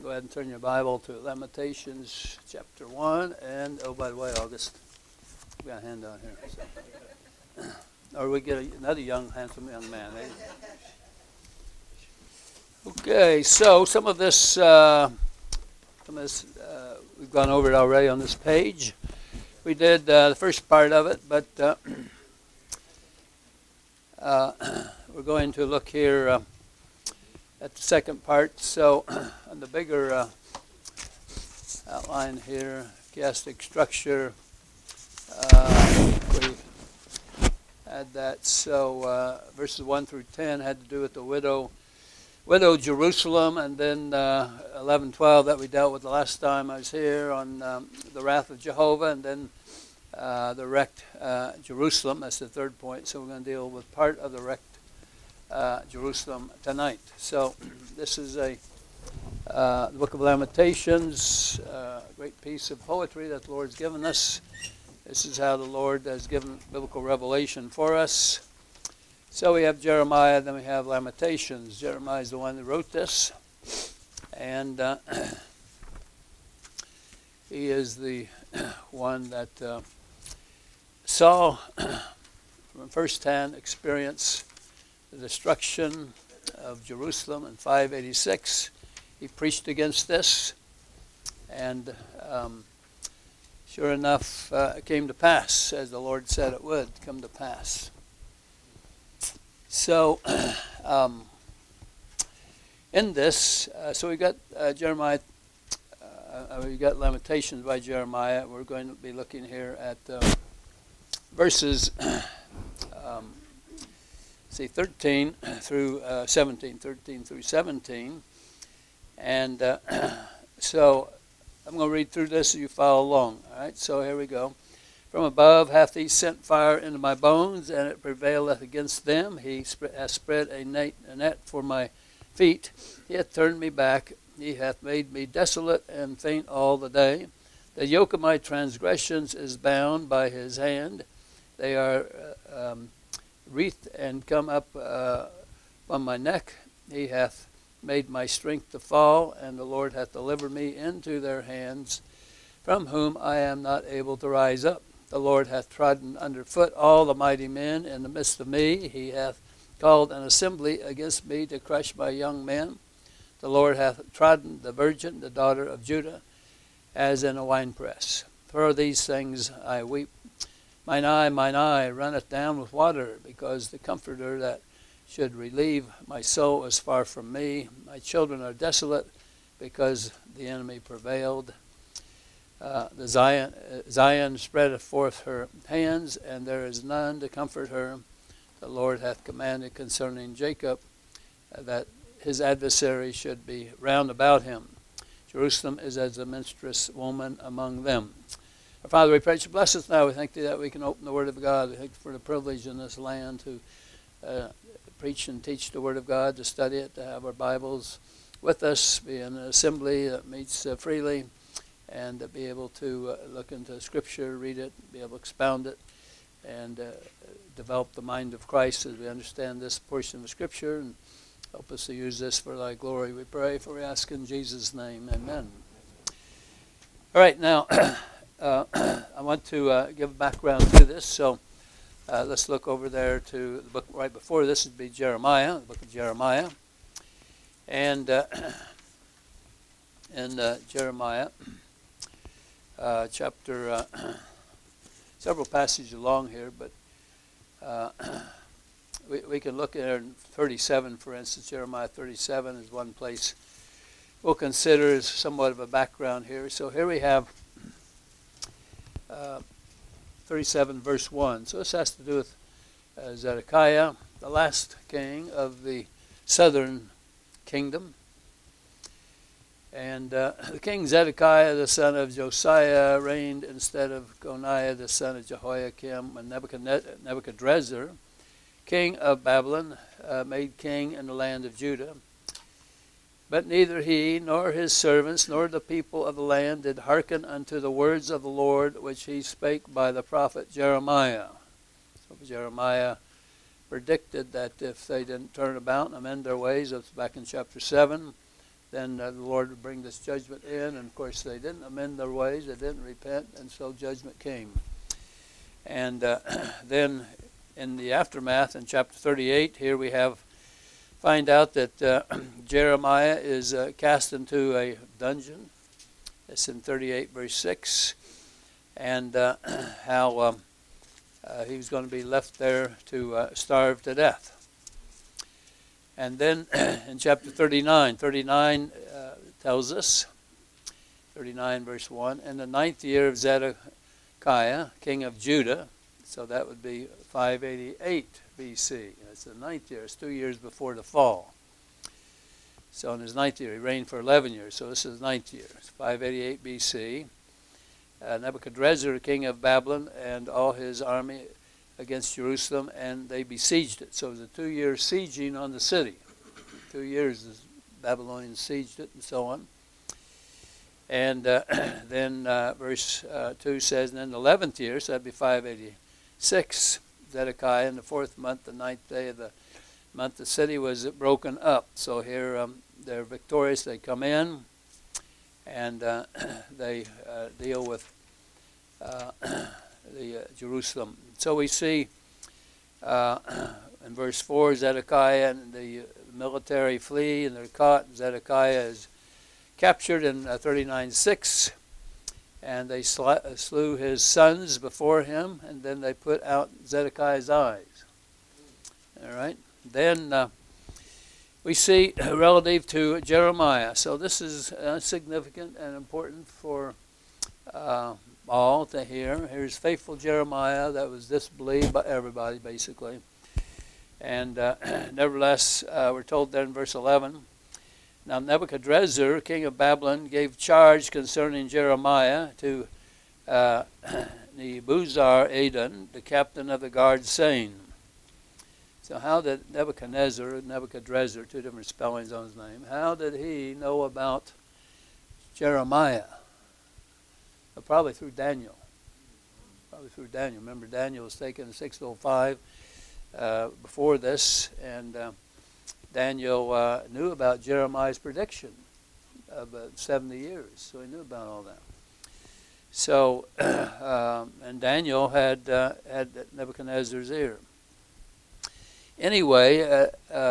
Go ahead and turn your Bible to Lamentations chapter 1. And, oh, by the way, August, we got a hand down here. So. Or we get another handsome young man. Eh? Okay, so some of this we've gone over it already on this page. We did the first part of it, but we're going to look here at the second part. So on the bigger outline here, chiastic structure, we had that. So verses 1 through 10 had to do with the widow Jerusalem, and then 11, 12 that we dealt with the last time I was here on the wrath of Jehovah, and then the wrecked Jerusalem. That's the third point. So we're going to deal with part of the wrecked Jerusalem tonight. So this is the Book of Lamentations, a great piece of poetry that the Lord's given us. This is how the Lord has given biblical revelation for us. So we have Jeremiah, then we have Lamentations. Jeremiah is the one that wrote this, and he is the one that saw from firsthand experience the destruction of Jerusalem in 586. He preached against this, and sure enough, it came to pass, as the Lord said it would come to pass. So, in this, so we got Jeremiah, we got Lamentations by Jeremiah. We're going to be looking here at verses 13 through 17, and so I'm going to read through this so you follow along. All right, so here we go. From above hath he sent fire into my bones, and it prevaileth against them. He hath spread a net for my feet. He hath turned me back. He hath made me desolate and faint all the day. The yoke of my transgressions is bound by his hand. They are wreathed and come up on my neck. He hath made my strength to fall, and the Lord hath delivered me into their hands, from whom I am not able to rise up. The Lord hath trodden under foot all the mighty men in the midst of me. He hath called an assembly against me to crush my young men. The Lord hath trodden the virgin, the daughter of Judah, as in a winepress. For these things I weep. Mine eye runneth down with water, because the Comforter that should relieve my soul is far from me. My children are desolate, because the enemy prevailed. The Zion spreadeth forth her hands, and there is none to comfort her. The Lord hath commanded concerning Jacob that his adversary should be round about him. Jerusalem is as a menstruous woman among them. Our Father, we pray that you bless us now. We thank thee that we can open the Word of God. We thank you for the privilege in this land to preach and teach the Word of God, to study it, to have our Bibles with us, be in an assembly that meets freely, and to be able to look into Scripture, read it, be able to expound it, and develop the mind of Christ as we understand this portion of Scripture, and help us to use this for thy glory, we pray, for we ask in Jesus' name, amen. All right, now, I want to give a background to this, so let's look over there to the book right before this. Would be Jeremiah, the book of Jeremiah, and in Jeremiah, chapter, several passages along here, but we can look at it in 37, for instance. Jeremiah 37 is one place we'll consider as somewhat of a background here. So here we have 37 verse 1. So this has to do with Zedekiah, the last king of the southern kingdom. And the king Zedekiah, the son of Josiah, reigned instead of Coniah, the son of Jehoiakim, and Nebuchadrezzar, king of Babylon, made king in the land of Judah. But neither he, nor his servants, nor the people of the land did hearken unto the words of the Lord, which he spake by the prophet Jeremiah. So Jeremiah predicted that if they didn't turn about and amend their ways, that's back in chapter 7, then the Lord would bring this judgment in. And of course, they didn't amend their ways, they didn't repent, and so judgment came. And then in the aftermath, in chapter 38, here we find out that Jeremiah is cast into a dungeon. It's in 38 verse 6, and how he was going to be left there to starve to death. And then in chapter 39 tells us, 39 verse 1, in the 9th year of Zedekiah, king of Judah, so that would be 588 BC. That's the 9th year. It's 2 years before the fall. So in his 9th year, he reigned for 11 years. So this is 9th year. It's 588 BC. Nebuchadnezzar, king of Babylon, and all his army against Jerusalem, and they besieged it. So it was a 2-year sieging on the city. 2 years the Babylonians sieged it, and so on. And then verse 2 says, and in the 11th year, so that'd be 586, Zedekiah, in the 4th month, the 9th day of the month, the city was broken up. So here they're victorious. They come in, and they deal with Jerusalem. So we see in verse 4, Zedekiah and the military flee, and they're caught. Zedekiah is captured in 39:6, and they slew his sons before him, and then they put out Zedekiah's eyes. All right. Then we see relative to Jeremiah. So this is significant and important for all to hear. Here's faithful Jeremiah that was disbelieved by everybody, basically. And nevertheless, we're told there in verse 11, now Nebuchadnezzar, king of Babylon, gave charge concerning Jeremiah to Nebuzaradan, the captain of the guard, saying. So how did Nebuchadnezzar, two different spellings on his name, how did he know about Jeremiah? Well, probably through Daniel. Remember, Daniel was taken in 605 before this, and Daniel knew about Jeremiah's prediction of 70 years, so he knew about all that. So, and Daniel had Nebuchadnezzar's ear. Anyway,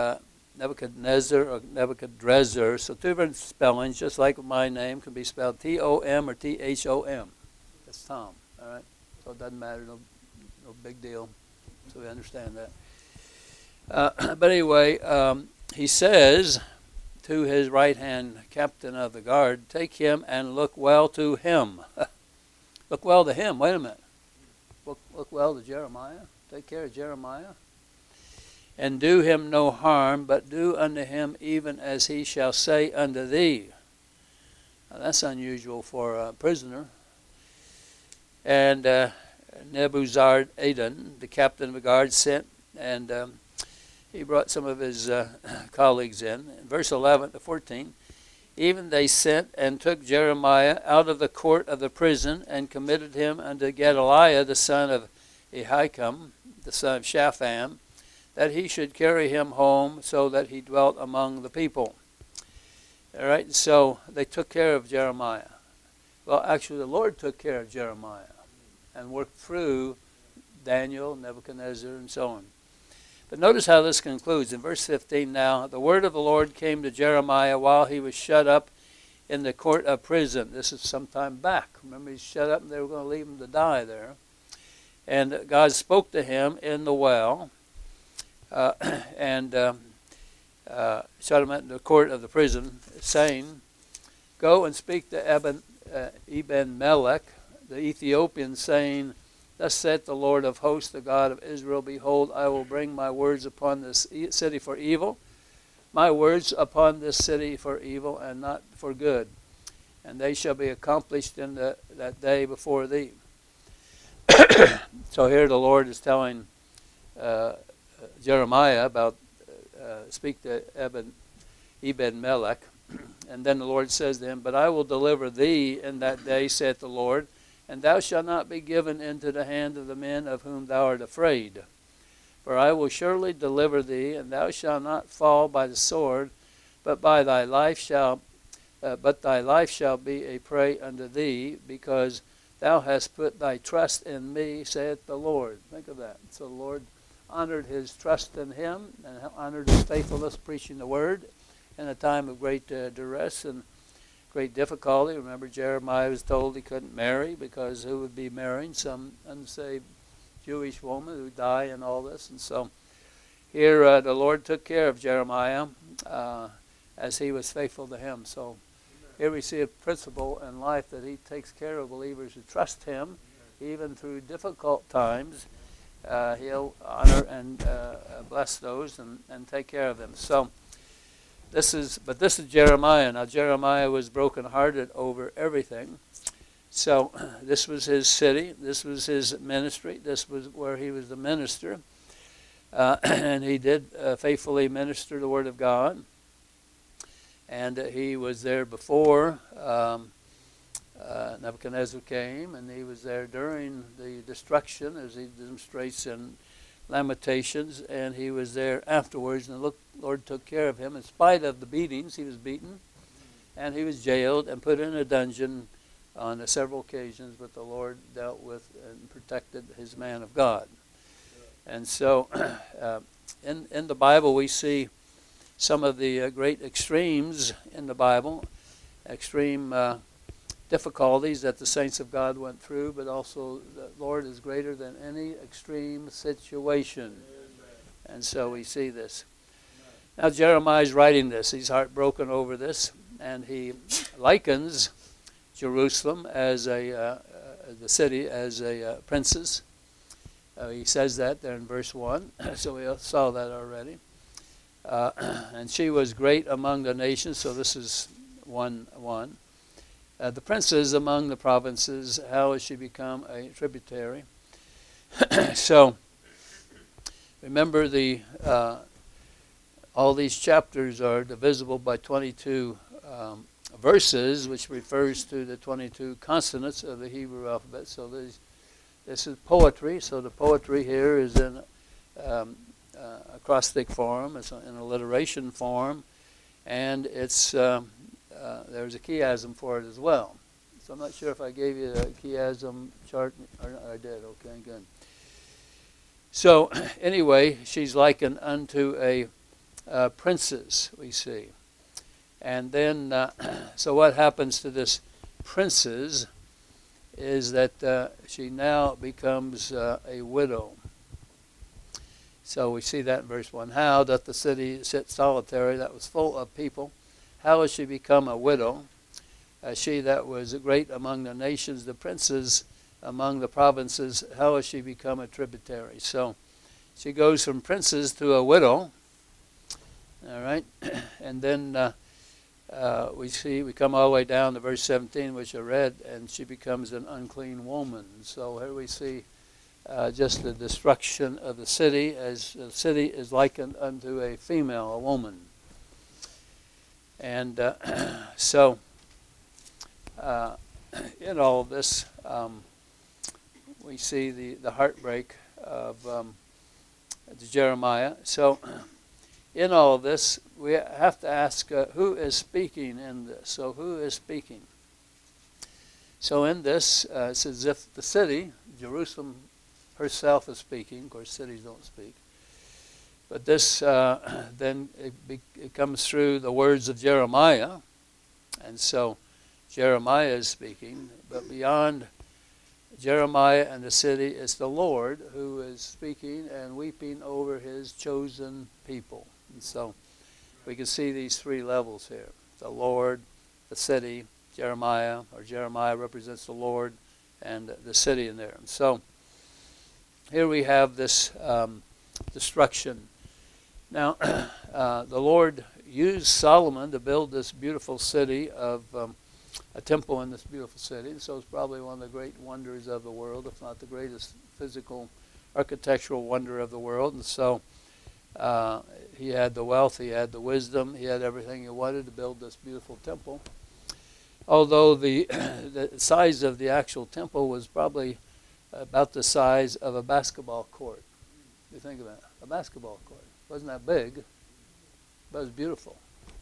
Nebuchadnezzar, so two different spellings, just like my name, can be spelled T-O-M or T-H-O-M. That's Tom, all right? So it doesn't matter, no big deal, so we understand that. But anyway, he says to his right-hand captain of the guard, take him and look well to him. Look well to him, wait a minute. Look well to Jeremiah, take care of Jeremiah. And do him no harm, but do unto him even as he shall say unto thee. Now, that's unusual for a prisoner. And Nebuzaradan, the captain of the guard, sent, and he brought some of his colleagues in. In verse 11 to 14, even they sent and took Jeremiah out of the court of the prison and committed him unto Gedaliah, the son of Ahikam, the son of Shaphan, that he should carry him home so that he dwelt among the people. All right, so they took care of Jeremiah. Well, actually, the Lord took care of Jeremiah and worked through Daniel, Nebuchadnezzar, and so on. But notice how this concludes. In verse 15 now, the word of the Lord came to Jeremiah while he was shut up in the court of prison. This is some time back. Remember, he's shut up and they were going to leave him to die there. And God spoke to him in the well. And shut him in the court of the prison, saying, go and speak to Eben-Melech, the Ethiopian, saying, thus saith the Lord of hosts, the God of Israel, behold, I will bring my words upon this city for evil, my words upon this city for evil and not for good, and they shall be accomplished in that day before thee. So here the Lord is telling Jeremiah about speak to Eben-Melech, and then the Lord says to him, but I will deliver thee in that day, saith the Lord, and thou shalt not be given into the hand of the men of whom thou art afraid. For I will surely deliver thee, and thou shalt not fall by the sword, but by thy life shall but thy life shall be a prey unto thee, because thou hast put thy trust in me, saith the Lord. Think of that. So the Lord honored his trust in him and honored his faithfulness preaching the word in a time of great duress and great difficulty. Remember, Jeremiah was told he couldn't marry because who would be marrying some unsaved Jewish woman who would die and all this. And so here the Lord took care of Jeremiah as he was faithful to him. So here we see a principle in life that he takes care of believers who trust him, even through difficult times. He'll honor and bless those and take care of them. So this is Jeremiah. Now Jeremiah was brokenhearted over everything. So this was his city. This was his ministry. This was where he was the minister. And he did faithfully minister the word of God. And he was there before Nebuchadnezzar came, and he was there during the destruction, as he demonstrates in Lamentations, and he was there afterwards, and the Lord took care of him. In spite of the beatings, he was beaten, and he was jailed and put in a dungeon on several occasions, but the Lord dealt with and protected his man of God. And so in the Bible we see some of the great extremes in the Bible, extreme difficulties that the saints of God went through, but also the Lord is greater than any extreme situation. And so we see this. Now Jeremiah's writing this. He's heartbroken over this, and he likens Jerusalem as the city as a princess. He says that there in verse 1, so we saw that already. And she was great among the nations, so this is 1:1. The princes among the provinces, how has she become a tributary? So remember, all these chapters are divisible by 22 verses, which refers to the 22 consonants of the Hebrew alphabet. So this is poetry. So the poetry here is in acrostic form, it's in alliteration form, and it's there's a chiasm for it as well. So I'm not sure if I gave you a chiasm chart or not. I did. Okay, good. So anyway, she's likened unto a princess, we see. And then, so what happens to this princess is that she now becomes a widow. So we see that in verse 1. How doth the city sit solitary that was full of people? How has she become a widow? She that was great among the nations, the princes among the provinces, how has she become a tributary? So she goes from princess to a widow. All right. And then we come all the way down to verse 17, which I read, and she becomes an unclean woman. So here we see just the destruction of the city, as the city is likened unto a female, a woman. And so in all of this, we see the heartbreak of Jeremiah. So in all of this, we have to ask who is speaking in this. So who is speaking? So in this, it's as if the city, Jerusalem herself, is speaking. Of course, cities don't speak. But this, then it comes through the words of Jeremiah. And so Jeremiah is speaking. But beyond Jeremiah and the city, it's the Lord who is speaking and weeping over his chosen people. And so we can see these three levels here. The Lord, the city, Jeremiah, or Jeremiah represents the Lord and the city in there. And so here we have this destruction. Now, the Lord used Solomon to build this beautiful city of a temple in this beautiful city. And so it's probably one of the great wonders of the world, if not the greatest physical architectural wonder of the world. And so he had the wealth, he had the wisdom, he had everything he wanted to build this beautiful temple. Although the size of the actual temple was probably about the size of a basketball court. You think about it, a basketball court. It wasn't that big, but it was beautiful.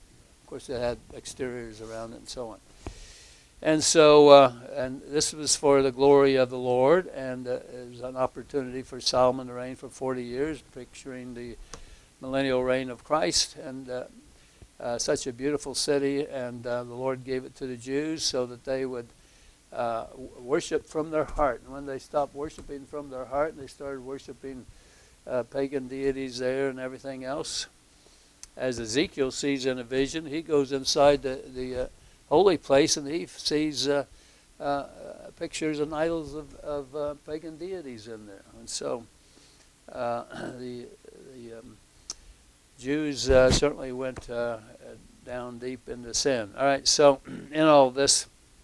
course, it had exteriors around it and so on. And so, and this was for the glory of the Lord, and it was an opportunity for Solomon to reign for 40 years, picturing the millennial reign of Christ, and such a beautiful city, and the Lord gave it to the Jews so that they would worship from their heart. And when they stopped worshiping from their heart, and they started worshiping pagan deities there and everything else, as Ezekiel sees in a vision, he goes inside the holy place, and he sees pictures and idols of pagan deities in there. And so the Jews certainly went down deep into sin. All right, so in all this,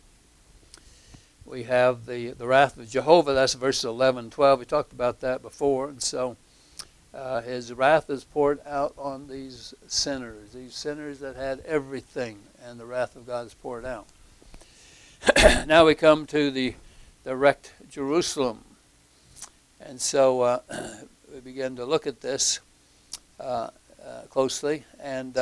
we have the wrath of Jehovah. That's verses 11 and 12. We talked about that before. And so his wrath is poured out on these sinners that had everything, and the wrath of God is poured out. Now we come to the wrecked Jerusalem. And so we begin to look at this closely. And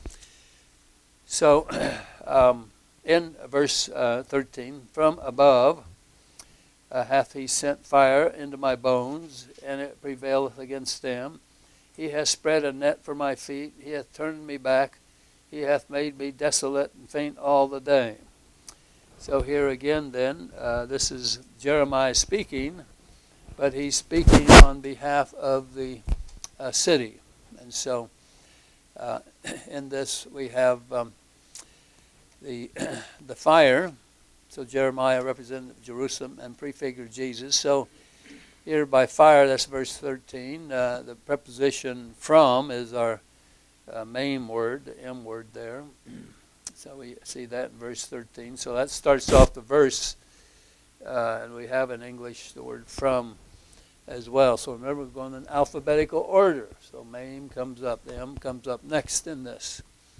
so in verse 13, from above hath he sent fire into my bones, and it prevaileth against them. He hath spread a net for my feet. He hath turned me back. He hath made me desolate and faint all the day. So here again then, this is Jeremiah speaking, but he's speaking on behalf of the city. And so in this we have the fire. So Jeremiah represented Jerusalem and prefigured Jesus. So here by fire, that's verse 13. The preposition from is our main word, the M word there. So we see that in verse 13. So that starts off the verse. And we have in English the word from as well. So remember, we're going in alphabetical order. So main comes up, the M comes up next in this.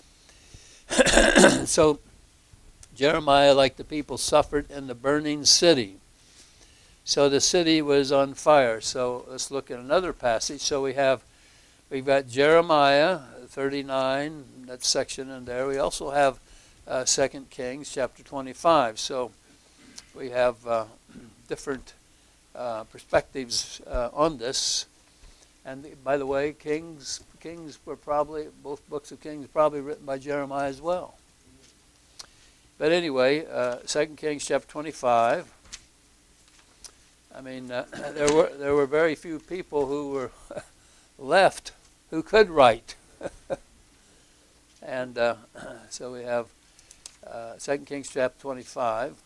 So Jeremiah, like the people, suffered in the burning city. So the city was on fire. So let's look at another passage. So we've got Jeremiah 39, that section in there. We also have 2 Kings chapter 25. So we have different perspectives on this. And by the way, Kings were probably, both books of Kings, probably written by Jeremiah as well. But anyway, 2 Kings chapter 25. I mean, there were very few people who were left who could write. And so we have 2 Kings chapter 25.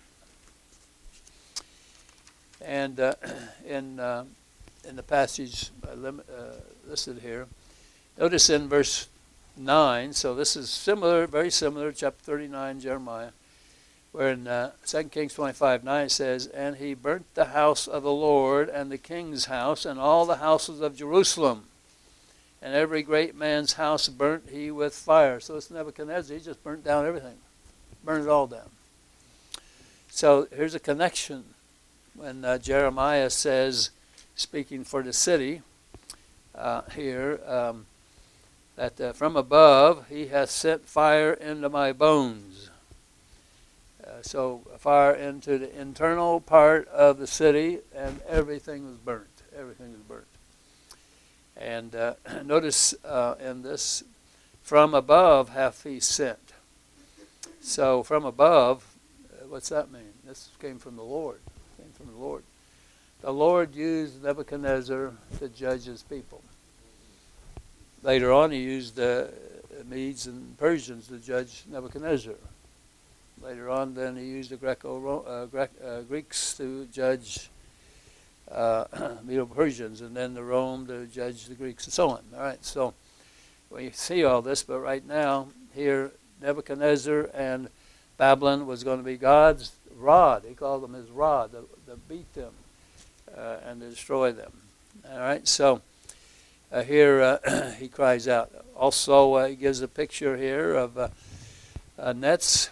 And in the passage listed here, notice in verse 9, so this is similar, very similar, chapter 39, Jeremiah, where in 2 Kings 25:9 it says, and he burnt the house of the Lord and the king's house and all the houses of Jerusalem, and every great man's house burnt he with fire. So it's Nebuchadnezzar, he just burnt down everything, burned it all down. So here's a connection when Jeremiah says, speaking for the city here, that from above he hath sent fire into my bones. So fire into the internal part of the city, and everything was burnt. Everything was burnt. And notice in this, from above hath he sent. So from above, what's that mean? This came from the Lord. Came from the Lord. The Lord used Nebuchadnezzar to judge his people. Later on, he used the Medes and Persians to judge Nebuchadnezzar. Later on, then he used the Greeks to judge Medo-Persians, and then the Rome to judge the Greeks, and so on. All right, so we see all this, but right now, here, Nebuchadnezzar and Babylon was going to be God's rod. He called them his rod to beat them and to destroy them. All right, so here he cries out. Also, he gives a picture here of nets.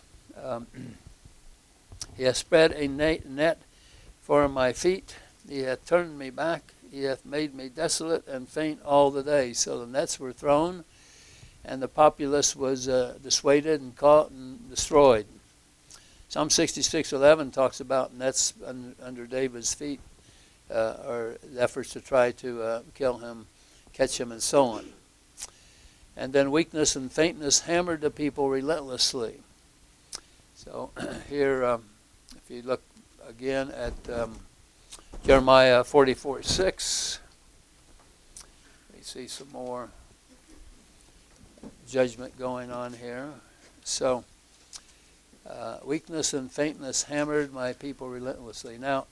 He hath spread a net for my feet. He hath turned me back. He hath made me desolate and faint all the day. So the nets were thrown, and the populace was dissuaded and caught and destroyed. Psalm 66:11 talks about, and that's under David's feet, or efforts to try to kill him, catch him, and so on. And then weakness and faintness hammered the people relentlessly. So here, if you look again at Jeremiah 44:6, we see some more judgment going on here. So weakness and faintness hammered my people relentlessly. Now,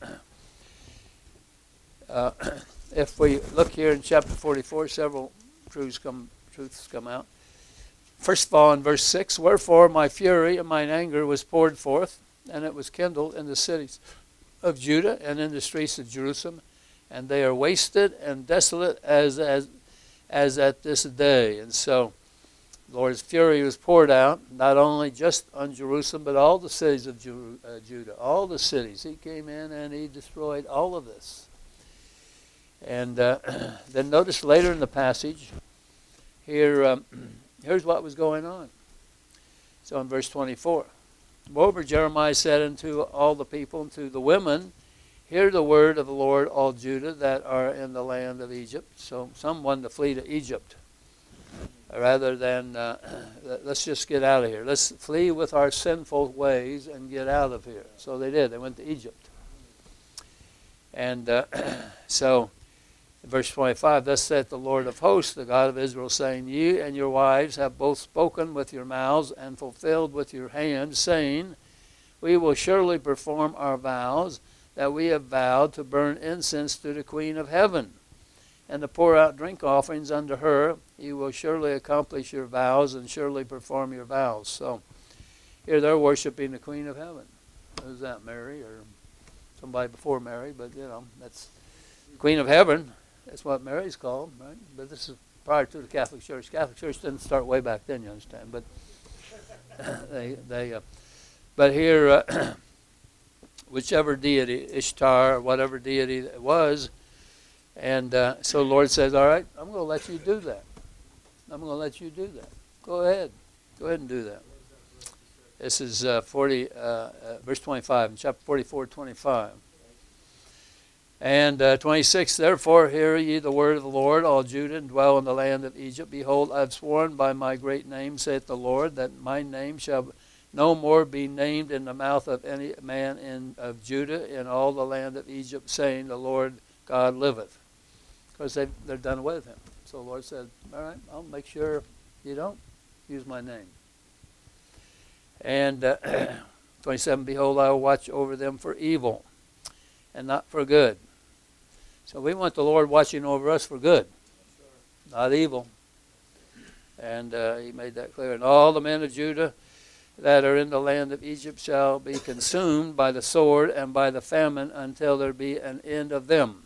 if we look here in chapter 44, several truths come out. First of all, in verse 6, wherefore my fury and mine anger was poured forth, and it was kindled in the cities of Judah and in the streets of Jerusalem, and they are wasted and desolate as at this day. And so the Lord's fury was poured out, not only just on Jerusalem, but all the cities of Judah, all the cities. He came in and he destroyed all of this. And then notice later in the passage, here, here's what was going on. So in verse 24, moreover Jeremiah said unto all the people and to the women, hear the word of the Lord, all Judah that are in the land of Egypt. So some wanted to flee to Egypt rather than, let's just get out of here. Let's flee with our sinful ways and get out of here. So they did. They went to Egypt. And so in verse 25, thus saith the Lord of hosts, the God of Israel, saying, ye and your wives have both spoken with your mouths and fulfilled with your hands, saying, we will surely perform our vows that we have vowed to burn incense to the Queen of heaven, and to pour out drink offerings unto her. You will surely accomplish your vows and surely perform your vows. So here they're worshiping the Queen of heaven. Who's that, Mary or somebody before Mary? But, that's Queen of heaven. That's what Mary's called, right? But this is prior to the Catholic Church. Catholic Church didn't start way back then, you understand. But but here, whichever deity, Ishtar, whatever deity it was, and so the Lord says, all right, I'm going to let you do that. I'm going to let you do that. Go ahead. Go ahead and do that. This is verse 25, in chapter 44, 25. And 26, therefore hear ye the word of the Lord, all Judah, and dwell in the land of Egypt. Behold, I have sworn by my great name, saith the Lord, that my name shall no more be named in the mouth of any man of Judah in all the land of Egypt, saying, the Lord God liveth. Because they're done away with him. So the Lord said, all right, I'll make sure you don't use my name. And 27, behold, I will watch over them for evil and not for good. So we want the Lord watching over us for good, not evil. And he made that clear. And all the men of Judah that are in the land of Egypt shall be consumed by the sword and by the famine until there be an end of them.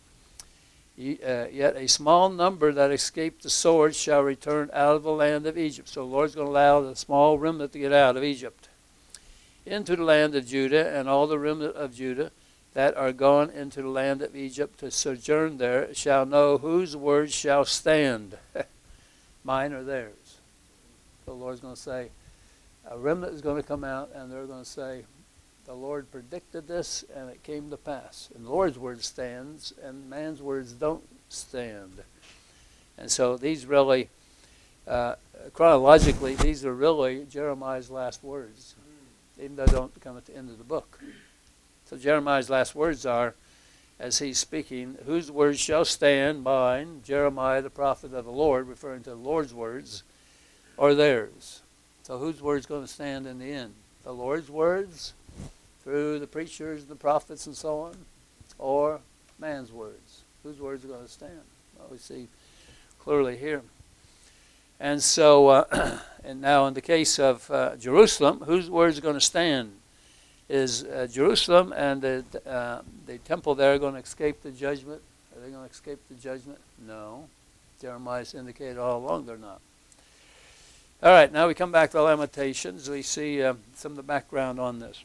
Yet a small number that escape the sword shall return out of the land of Egypt. So the Lord's going to allow the small remnant to get out of Egypt into the land of Judah, and all the remnant of Judah that are gone into the land of Egypt to sojourn there shall know whose words shall stand, mine or theirs. So the Lord's going to say, a remnant is going to come out, and they're going to say, the Lord predicted this, and it came to pass. And the Lord's word stands, and man's words don't stand. And so these really, chronologically, these are really Jeremiah's last words, even though they don't come at the end of the book. So Jeremiah's last words are, as he's speaking, whose words shall stand, mine, Jeremiah the prophet of the Lord, referring to the Lord's words, or theirs. So whose word's going to stand in the end? The Lord's words, through the preachers and the prophets and so on, or man's words? Whose words are going to stand? Well, we see clearly here. And so, and now in the case of Jerusalem, whose words are going to stand? Is Jerusalem and the temple there going to escape the judgment? Are they going to escape the judgment? No. Jeremiah's indicated all along they're not. All right, now we come back to Lamentations. We see some of the background on this.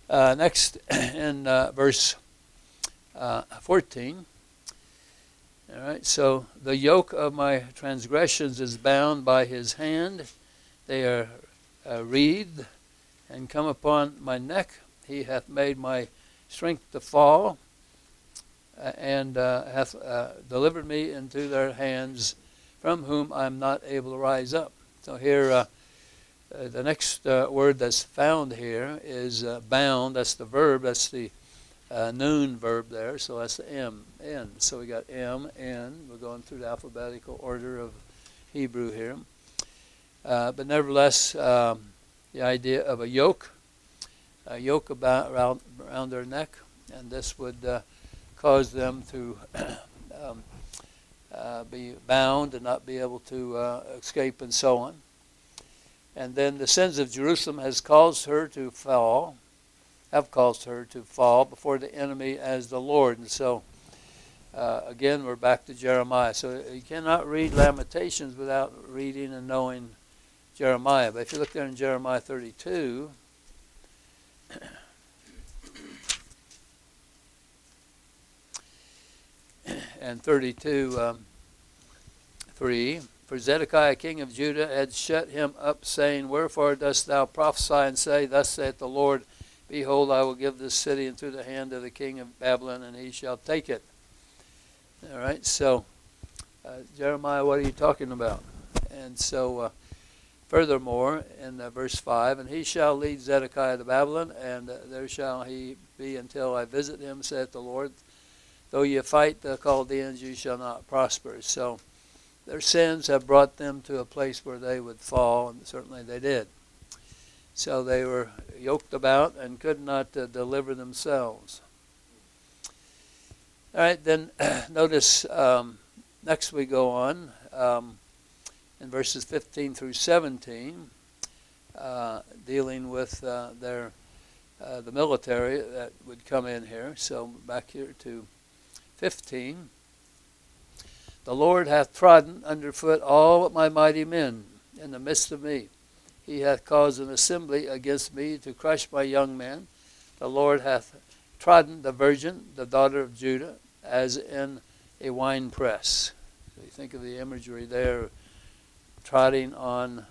Next, in verse 14, All right, so the yoke of my transgressions is bound by his hand. They are wreathed and come upon my neck. He hath made my strength to fall, and hath delivered me into their hands, from whom I am not able to rise up. So here, the next word that's found here is bound. That's the verb. That's the noon verb there. So that's the M, N. So we got M, N. We're going through the alphabetical order of Hebrew here. But nevertheless, the idea of a yoke about around their neck, and this would cause them to be bound and not be able to escape and so on. And then the sins of Jerusalem have caused her to fall before the enemy as the Lord. And so, again, we're back to Jeremiah. So you cannot read Lamentations without reading and knowing Jeremiah. But if you look there in Jeremiah 32, and 32, 3, for Zedekiah king of Judah had shut him up, saying, Wherefore dost thou prophesy and say, Thus saith the Lord, Behold, I will give this city into the hand of the king of Babylon, and he shall take it. All right, so Jeremiah, what are you talking about? And so, furthermore, in verse 5, And he shall lead Zedekiah to Babylon, and there shall he be until I visit him, saith the Lord. Though you fight the Chaldeans, you shall not prosper. So their sins have brought them to a place where they would fall, and certainly they did. So they were yoked about and could not deliver themselves. All right, then notice next we go on in verses 15 through 17, dealing with the military that would come in here. So back here to 15. The Lord hath trodden underfoot all my mighty men in the midst of me. He hath caused an assembly against me to crush my young men. The Lord hath trodden the virgin, the daughter of Judah, as in a winepress. So you think of the imagery there, treading on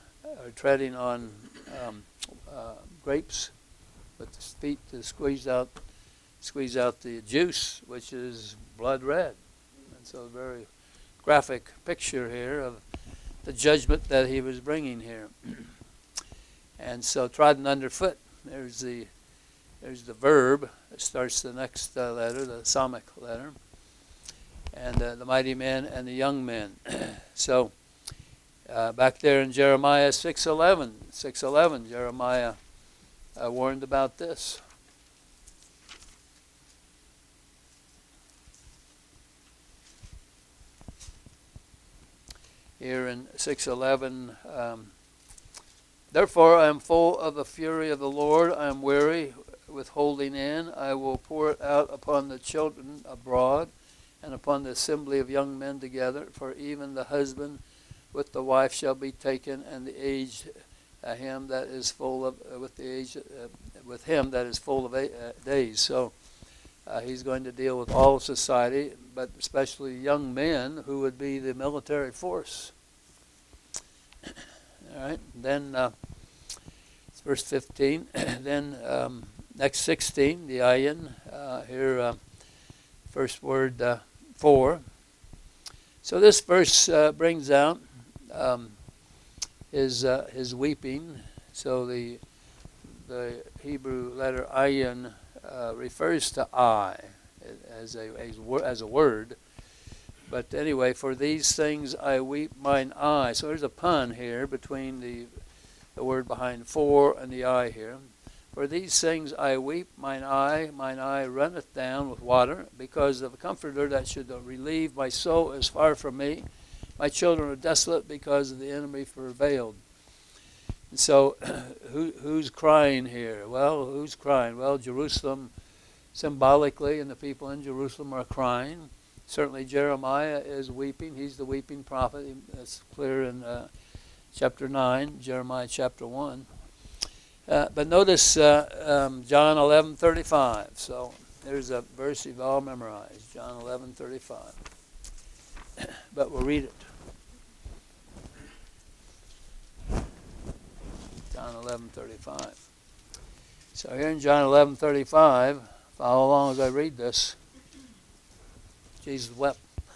grapes with the feet to squeeze out the juice, which is blood red. And so a very graphic picture here of the judgment that he was bringing here. And so trodden underfoot, there's the verb that starts the next letter, the Samic letter, and the mighty men and the young men. So back there in Jeremiah 6:11, Jeremiah warned about this. Here in 6:11, Therefore I am full of the fury of the Lord. I am weary with holding in. I will pour it out upon the children abroad, and upon the assembly of young men together. For even the husband with the wife shall be taken, and the aged him that is full of with him that is full of days. So he's going to deal with all of society, but especially young men who would be the military force. All right, then it's verse 15. Then next 16, the ayin. Here, first word 4. So this verse brings out his weeping. So the Hebrew letter ayin refers to I as a word. But anyway, for these things I weep mine eye. So there's a pun here between the word behind for and the I here. For these things I weep mine eye runneth down with water, because of a comforter that should relieve my soul is far from me. My children are desolate because of the enemy prevailed. And so who's crying here? Well, who's crying? Well, Jerusalem symbolically, and the people in Jerusalem are crying. Certainly Jeremiah is weeping. He's the weeping prophet. That's clear in chapter 9, Jeremiah chapter 1. But notice John 11:35. So there's a verse you've all memorized, John 11:35. but we'll read it. John 11:35. So here in John 11:35, follow along as I read this. Jesus wept.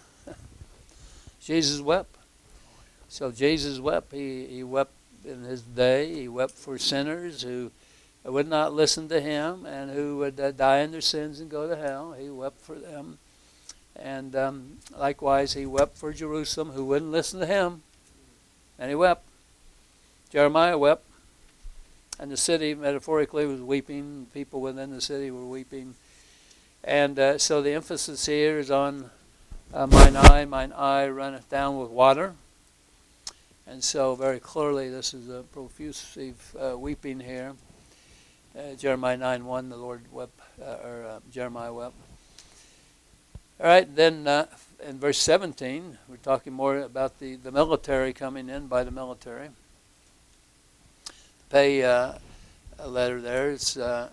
Jesus wept. So Jesus wept. He wept in his day. He wept for sinners who would not listen to him and who would die in their sins and go to hell. He wept for them. And likewise, he wept for Jerusalem, who wouldn't listen to him. And he wept. Jeremiah wept. And the city, metaphorically, was weeping. People within the city were weeping. And so the emphasis here is on mine eye runneth down with water. And so very clearly this is a profusive weeping here. Jeremiah 9:1, the Lord wept, Jeremiah wept. All right, then in verse 17, we're talking more about the military coming in by the military. Pay a letter there. It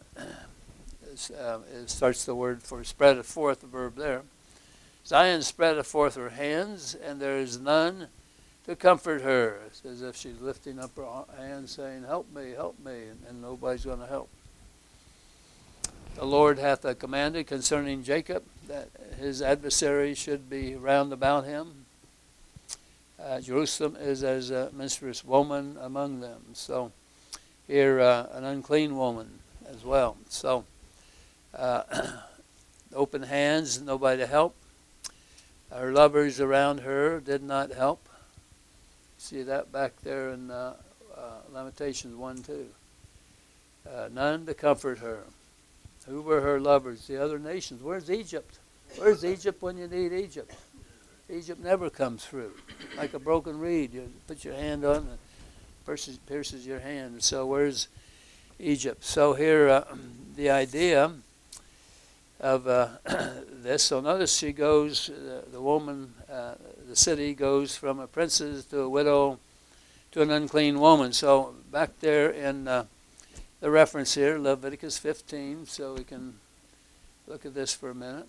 starts the word for spreadeth forth, the verb there. Zion spreadeth forth her hands, and there is none to comfort her. It's as if she's lifting up her hands saying, help me, and nobody's going to help. The Lord hath commanded concerning Jacob that his adversaries should be round about him. Jerusalem is as a menstruous woman among them. So here an unclean woman as well. So open hands, nobody to help. Her lovers around her did not help. See that back there in Lamentations 1:2. None to comfort her. Who were her lovers? The other nations. Where's Egypt? Where's Egypt when you need Egypt? Egypt never comes through. Like a broken reed. You put your hand on and it pierces your hand. So where's Egypt? So here the idea of this. So notice she goes, the woman, the city goes from a princess to a widow to an unclean woman. So back there in the reference here, Leviticus 15, so we can look at this for a minute.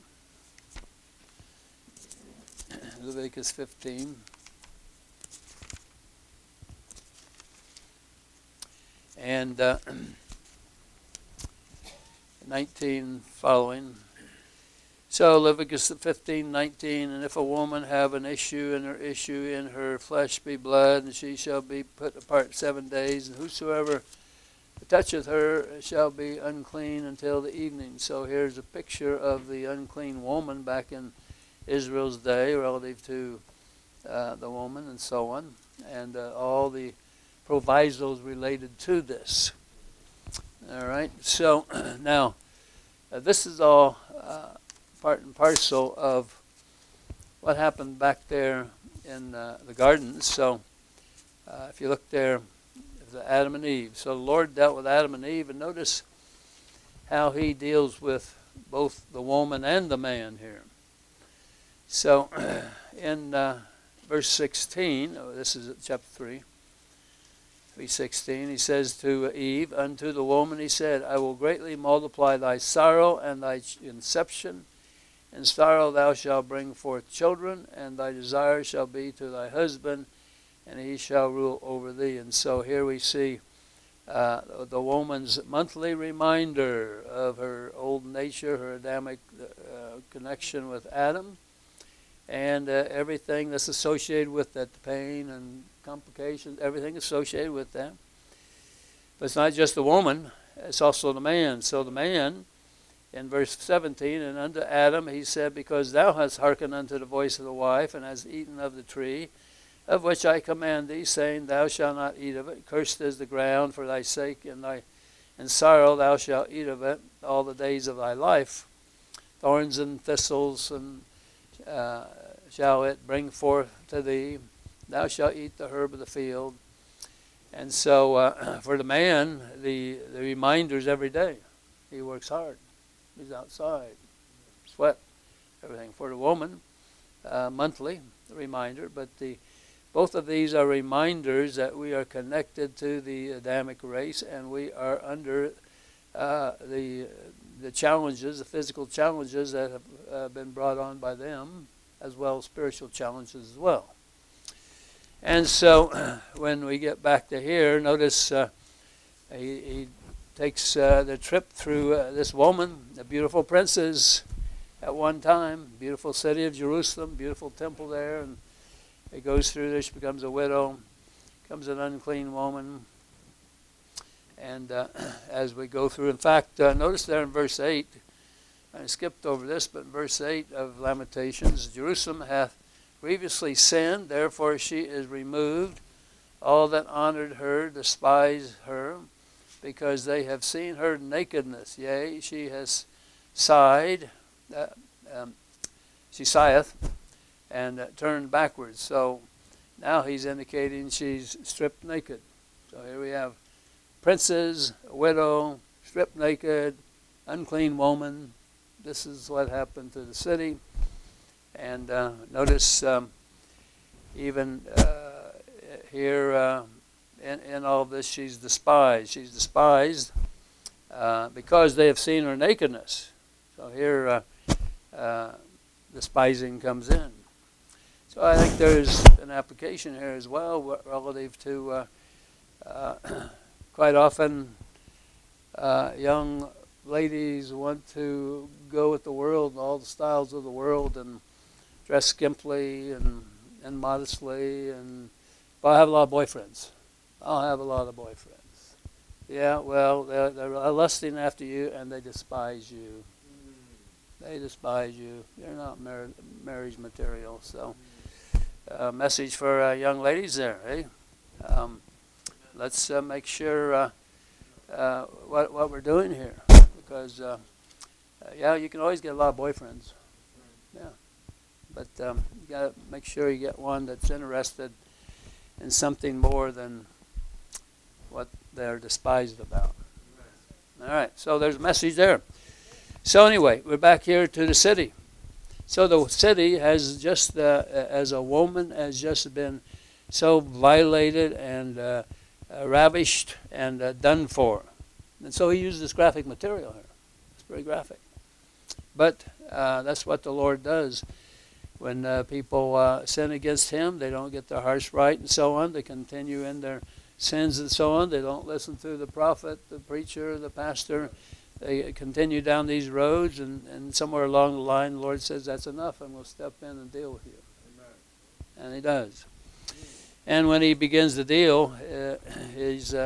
Leviticus 15. And 19 following. So Leviticus 15:19, and if a woman have an issue, and her issue in her flesh be blood, and she shall be put apart 7 days, and whosoever toucheth her shall be unclean until the evening. So here's a picture of the unclean woman back in Israel's day relative to the woman and so on, and all the provisos related to this. All right, so now this is all part and parcel of what happened back there in the gardens. So if you look there, Adam and Eve. So the Lord dealt with Adam and Eve, and notice how he deals with both the woman and the man here. So in verse 16, this is chapter 3:16, he says to Eve, unto the woman he said, I will greatly multiply thy sorrow and thy conception. In sorrow thou shalt bring forth children, and thy desire shall be to thy husband, and he shall rule over thee. And so here we see the woman's monthly reminder of her old nature, her Adamic connection with Adam, and everything that's associated with that, the pain and complications, everything associated with that. But it's not just the woman, it's also the man. So the man, in verse 17, and unto Adam he said, because thou hast hearkened unto the voice of the wife, and hast eaten of the tree, of which I command thee, saying, thou shalt not eat of it. Cursed is the ground for thy sake, and in sorrow thou shalt eat of it all the days of thy life. Thorns and thistles and shall it bring forth to thee. Thou shalt eat the herb of the field. And so for the man, the reminders every day. He works hard. He's outside. Sweat. Everything. For the woman, monthly, the reminder. But both of these are reminders that we are connected to the Adamic race, and we are under the challenges, the physical challenges that have been brought on by them as well as spiritual challenges as well. And so when we get back to here, notice he takes the trip through this woman, the beautiful princess at one time, beautiful city of Jerusalem, beautiful temple there, and it goes through there. She becomes a widow, becomes an unclean woman. And as we go through, in fact, notice there in verse 8, I skipped over this, but in verse 8 of Lamentations, Jerusalem hath grievously sinned, therefore she is removed. All that honored her despise her, because they have seen her nakedness. Yea, she has sighed, she sigheth, and turned backwards. So now he's indicating she's stripped naked. So here we have princess, a widow, stripped naked, unclean woman. This is what happened to the city. And notice even here in all of this, she's despised. She's despised because they have seen her nakedness. So here despising comes in. So I think there's an application here as well relative to quite often young ladies want to go with the world and all the styles of the world and dress skimpily and modestly, and but I have a lot of boyfriends. I'll have a lot of boyfriends. Yeah, well, they're lusting after you and they despise you. They despise you. You're not marriage material. So, message for young ladies there, eh? Let's make sure what we're doing here, because yeah, you can always get a lot of boyfriends. Yeah, but you got to make sure you get one that's interested in something more than what they're despised about. All right, so there's a message there. So anyway, we're back here to the city. So the city has just, as a woman, has just been so violated and ravished and done for. And so he used this graphic material here. It's very graphic. But that's what the Lord does. When people sin against him, they don't get their hearts right and so on. They continue in their sins and so on. They don't listen to the prophet, the preacher, the pastor. They continue down these roads, and somewhere along the line, the Lord says, that's enough. I'm going to step in and deal with you. Amen. And he does. And when he begins the deal, he's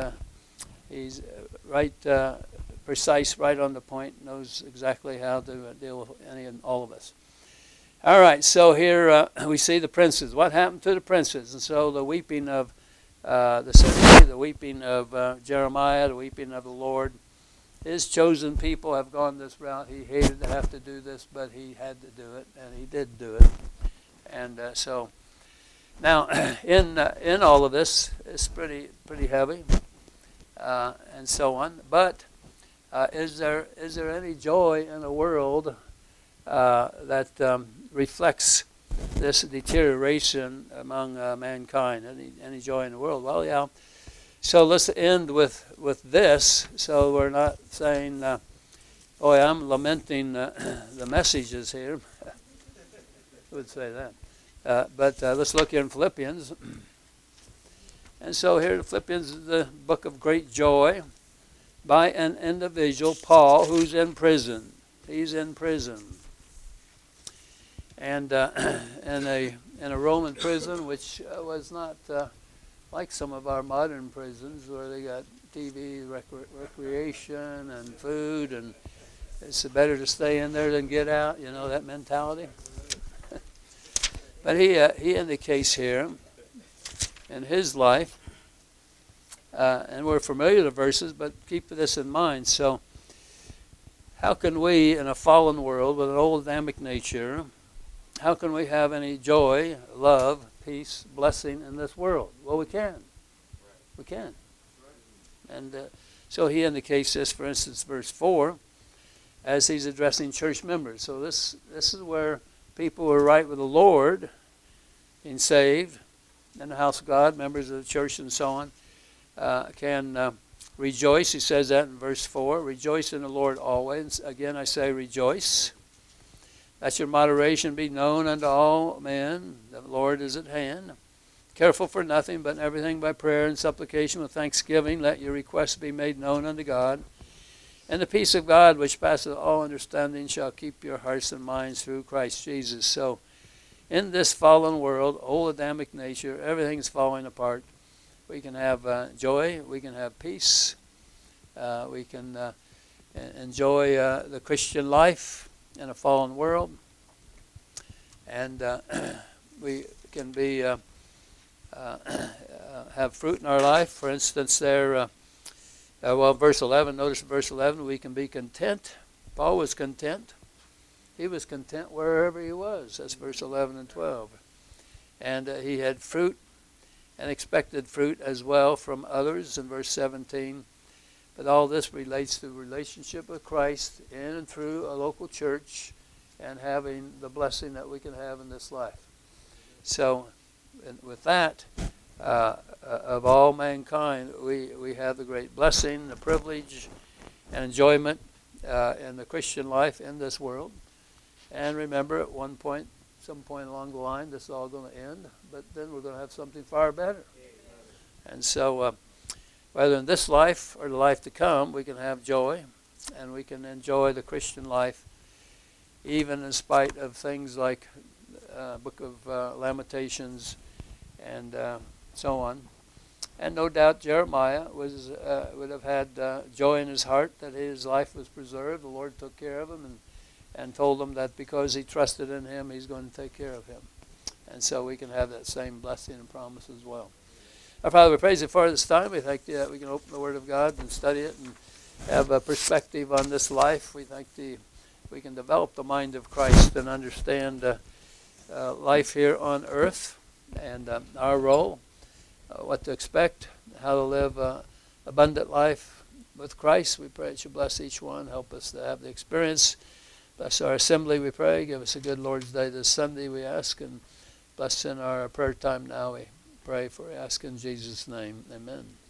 right, precise, right on the point, knows exactly how to deal with any and all of us. All right, so here we see the princes. What happened to the princes? And so the weeping of the city, the weeping of Jeremiah, the weeping of the Lord. His chosen people have gone this route. He hated to have to do this, but he had to do it, and he did do it. And so now in all of this, it's pretty heavy, and so on. But is there any joy in a world that reflects this deterioration among mankind? Any joy in the world? Well, yeah. So let's end with this, so we're not saying, oh, I'm lamenting the messages here. Who would say that? But let's look here in Philippians. And so here in Philippians is the book of great joy by an individual, Paul, who's in prison. He's in prison. And in a Roman prison, which was not like some of our modern prisons where they got TV, recreation, and food, and it's better to stay in there than get out, you know, that mentality. But he indicates here in his life, and we're familiar with the verses, but keep this in mind. So how can we, in a fallen world with an old Adamic nature, how can we have any joy, love, peace, blessing in this world? Well, we can. We can. And so he indicates this, for instance, verse 4, as he's addressing church members. So this is where people who are right with the Lord, being saved, in the house of God, members of the church and so on, can rejoice. He says that in verse 4. Rejoice in the Lord always. Again, I say rejoice. Let your moderation be known unto all men. The Lord is at hand. Careful for nothing, but in everything by prayer and supplication with thanksgiving, let your requests be made known unto God. And the peace of God, which passeth all understanding, shall keep your hearts and minds through Christ Jesus. So, in this fallen world, old Adamic nature, everything's falling apart. We can have joy. We can have peace. We can enjoy the Christian life in a fallen world. And we can be have fruit in our life. For instance, verse 11, notice verse 11, we can be content. Paul was content. He was content wherever he was. That's verse 11 and 12. And he had fruit and expected fruit as well from others in verse 17. But all this relates to relationship with Christ in and through a local church and having the blessing that we can have in this life. So with that, of all mankind, we have the great blessing, the privilege, and enjoyment in the Christian life in this world. And remember, at some point along the line, this is all going to end, but then we're going to have something far better. And so, whether in this life or the life to come, we can have joy, and we can enjoy the Christian life, even in spite of things like Book of Lamentations and so on. And no doubt Jeremiah would have had joy in his heart that his life was preserved. The Lord took care of him and told him that because he trusted in him, he's going to take care of him. And so we can have that same blessing and promise as well. Our Father, we praise you for this time. We thank you that we can open the Word of God and study it and have a perspective on this life. We thank you we can develop the mind of Christ and understand life here on earth and our role, what to expect, how to live abundant life with Christ. We pray that you bless each one. Help us to have the experience. Bless our assembly, we pray. Give us a good Lord's Day this Sunday, we ask. And bless in our prayer time now, we pray for, ask in Jesus' name. Amen.